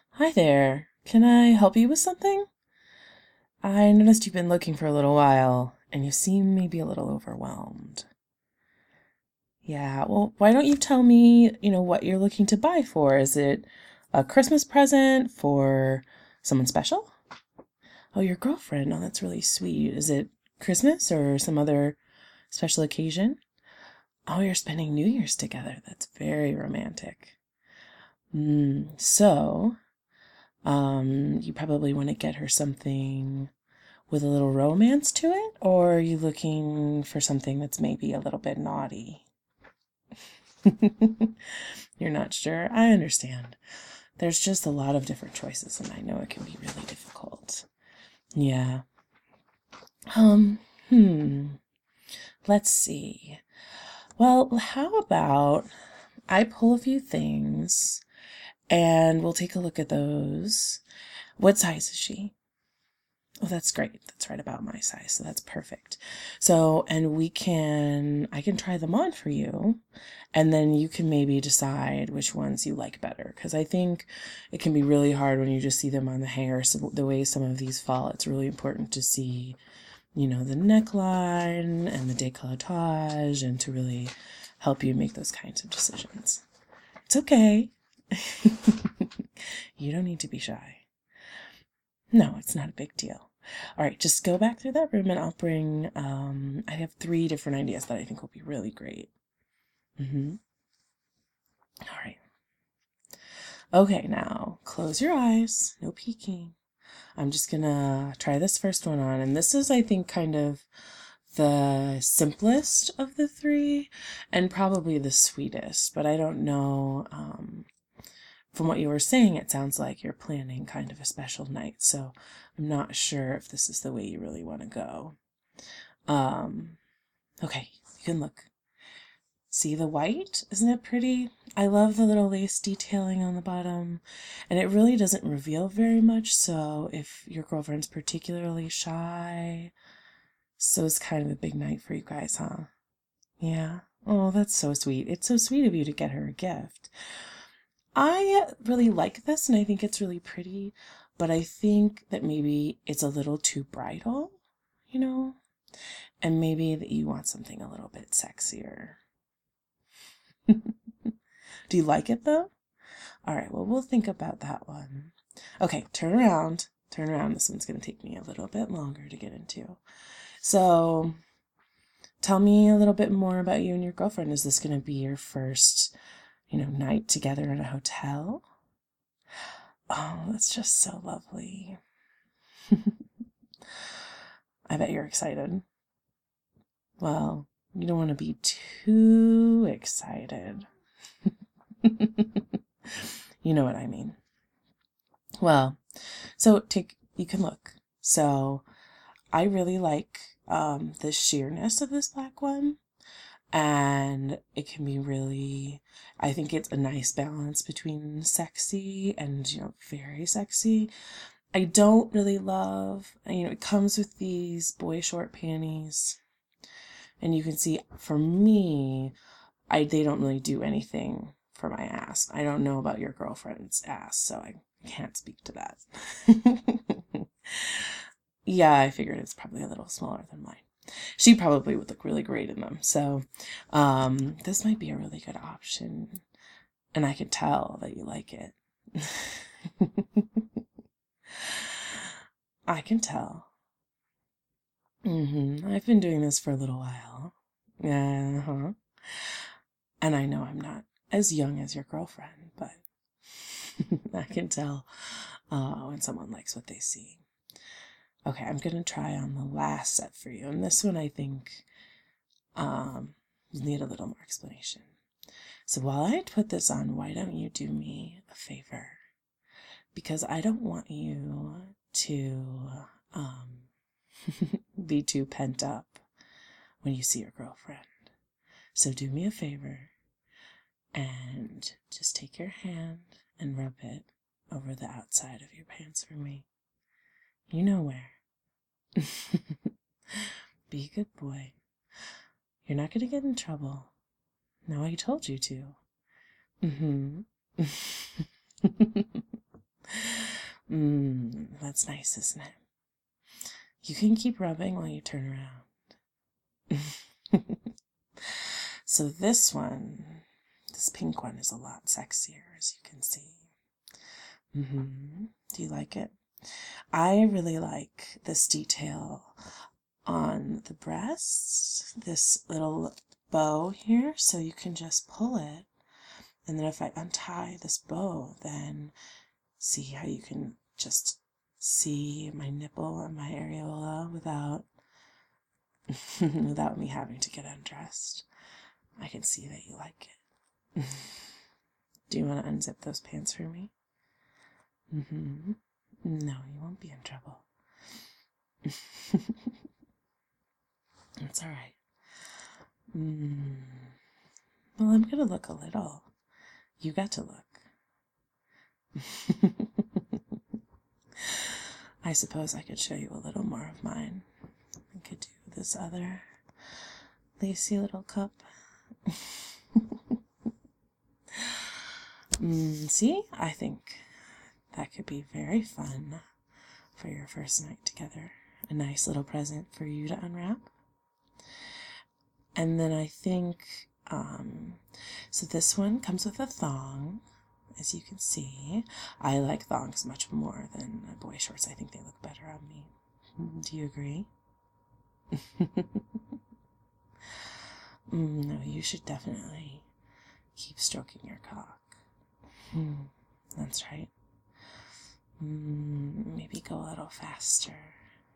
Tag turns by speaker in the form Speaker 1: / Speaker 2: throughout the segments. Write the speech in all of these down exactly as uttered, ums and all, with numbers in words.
Speaker 1: Hi there. Can I help you with something? I noticed you've been looking for a little while, and you seem maybe a little overwhelmed. Yeah, well, why don't you tell me, you know, what you're looking to buy for? Is it a Christmas present for someone special? Oh, your girlfriend. Oh, that's really sweet. Is it Christmas or some other special occasion? Oh, you're spending New Year's together. That's very romantic. Mm, so, um, you probably want to get her something with a little romance to it, or are you looking for something that's maybe a little bit naughty? You're not sure? I understand. There's just a lot of different choices, and I know it can be really difficult. Yeah. Um, hmm. Let's see. Well, how about I pull a few things and we'll take a look at those. What size is she? Oh, that's great. That's right about my size. So that's perfect. So, and we can, I can try them on for you, and then you can maybe decide which ones you like better. Because I think it can be really hard when you just see them on the hanger. So the way some of these fall, it's really important to see, you know, the neckline and the décolletage, and to really help you make those kinds of decisions. It's okay. You don't need to be shy. No, it's not a big deal. All right, just go back through that room and I'll bring, um, I have three different ideas that I think will be really great. Mm-hmm. All right. Okay, now close your eyes. No peeking. I'm just gonna try this first one on. And this is, I think, kind of the simplest of the three and probably the sweetest, but I don't know. Um, from what you were saying, it sounds like you're planning kind of a special night. So I'm not sure if this is the way you really want to go. Um, okay, you can look. See the white? Isn't it pretty? I love the little lace detailing on the bottom, and it really doesn't reveal very much, so if your girlfriend's particularly shy, so it's kind of a big night for you guys, huh? Yeah. Oh, that's so sweet. It's so sweet of you to get her a gift. I really like this, and I think it's really pretty, but I think that maybe it's a little too bridal, you know? And maybe that you want something a little bit sexier. Do you like it though? All right, well, we'll think about that one. Okay, turn around. Turn around. This one's going to take me a little bit longer to get into. So, tell me a little bit more about you and your girlfriend. Is this going to be your first, you know, night together in a hotel? Oh, that's just so lovely. I bet you're excited. Well, you don't want to be too excited. You know what I mean. Well, so take you can look. So I really like um, the sheerness of this black one, and it can be really. I think it's a nice balance between sexy and, you know, very sexy. I don't really love, you know, it comes with these boy short panties, and you can see for me, I they don't really do anything for my ass. I don't know about your girlfriend's ass, so I can't speak to that. Yeah, I figured it's probably a little smaller than mine. She probably would look really great in them. So, um, this might be a really good option. And I can tell that you like it. I can tell. Mm-hmm. I've been doing this for a little while. Uh-huh. And I know I'm not as young as your girlfriend, but I can tell uh, when someone likes what they see. Okay, I'm going to try on the last set for you. And this one, I think, um, you need a little more explanation. So while I put this on, why don't you do me a favor? Because I don't want you to um, be too pent up when you see your girlfriend. So do me a favor and just take your hand and rub it over the outside of your pants for me. You know where. Be a good boy. You're not going to get in trouble. No, I told you to. Mm-hmm. Mmm, that's nice, isn't it? You can keep rubbing while you turn around. So this one, this pink one is a lot sexier, as you can see. Mm-hmm. Do you like it? I really like this detail on the breasts, this little bow here, so you can just pull it, and then if I untie this bow, then see how you can just see my nipple and my areola without without me having to get undressed. I can see that you like it. Do you want to unzip those pants for me? Mm-hmm. No, you won't be in trouble. That's all right. Mm. Well, I'm going to look a little. You got to look. I suppose I could show you a little more of mine. I could do this other lacy little cup. mm, see, I think that could be very fun for your first night together. A nice little present for you to unwrap. And then I think, um, so this one comes with a thong, as you can see. I like thongs much more than boy shorts. I think they look better on me. Do you agree? mm, no, you should definitely keep stroking your cock. Mm, that's right. Mm, maybe go a little faster.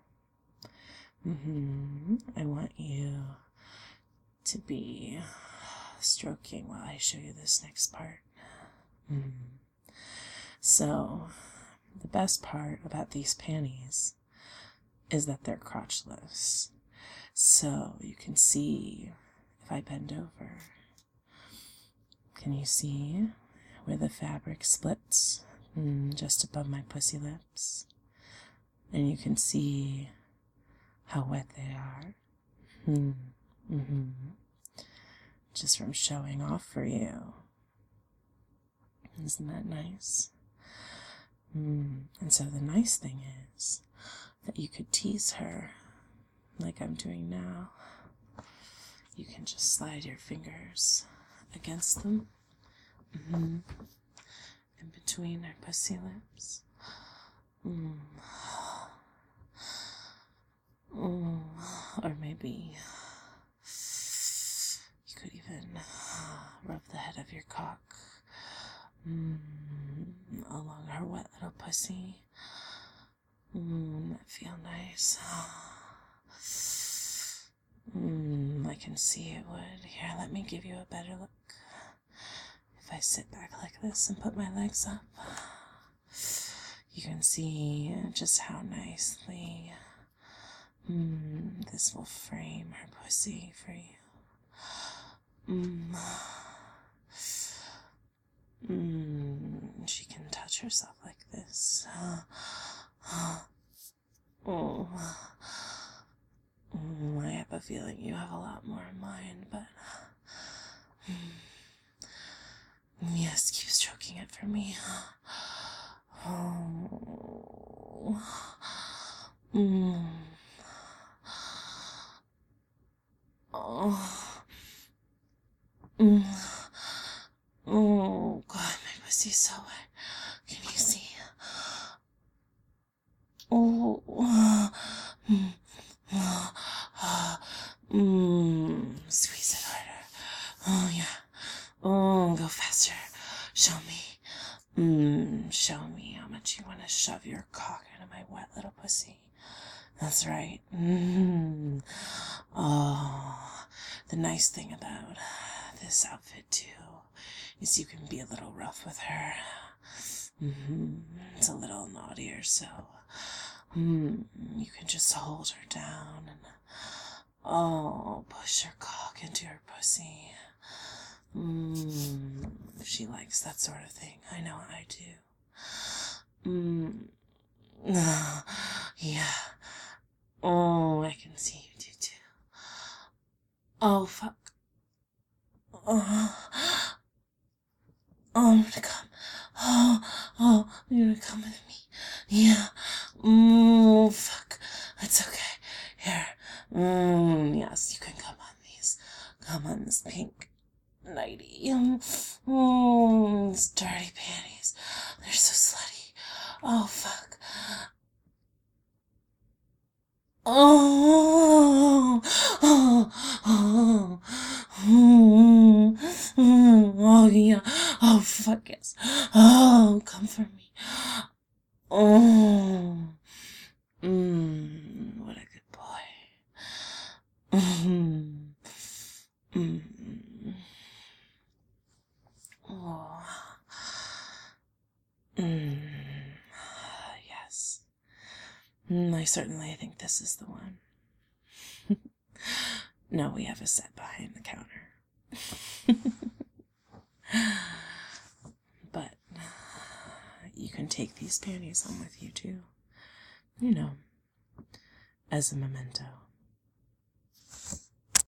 Speaker 1: Mm-hmm. I want you to be stroking while I show you this next part. Mm. So, the best part about these panties is that they're crotchless. So, you can see, if I bend over, can you see where the fabric splits mm, just above my pussy lips? And you can see how wet they are. Mm. Mm-hmm. Just from showing off for you. Isn't that nice? Mm. And so the nice thing is that you could tease her like I'm doing now. You can just slide your fingers against them. Mm-hmm. In between her pussy lips. Mm. Mm. Or maybe you could even rub the head of your cock mm, along her wet little pussy. Mm, that feel nice. Mm, I can see it would. Here, let me give you a better look. If I sit back like this and put my legs up, you can see just how nicely mm, this will frame her pussy for you. Mm. Mm, she can touch herself like this. Oh. Mm, I have a feeling you have a lot more in mind, but yes, keep stroking it for me. Oh. Mm. Oh. Mm. Oh, God, my pussy's so wet. Can you see? Oh. Mm. Mm. Squeeze it harder. Oh, yeah. Oh, go faster. Show me. Mm. Show me how much you want to shove your cock into my wet little pussy. That's right. Mm. Oh, the nice thing about this outfit, too, is you can be a little rough with her. Mm-hmm. It's a little naughtier, so mm, you can just hold her down and, oh, push her cock into her pussy. Mm, she likes that sort of thing. I know I do. Mm. Yeah. Oh, I can see you do too. Oh, fuck. Oh, oh I'm gonna come. Oh, oh, you're gonna come with me. Yeah. Mm, fuck. It's okay. Here. Mm, yes, you can come on these. Come on this pink nightie. Mm, these dirty panties. They're so slutty. Oh, fuck. Oh, oh, oh, oh, oh, oh, yeah. Oh, fuck yes. Oh, come for me. Oh, mm, what a good boy. Mm, mm, oh, mm, yes. Mm, I certainly think this is the one. No, we have a set behind the counter. But you can take these panties home with you too. You know, as a memento.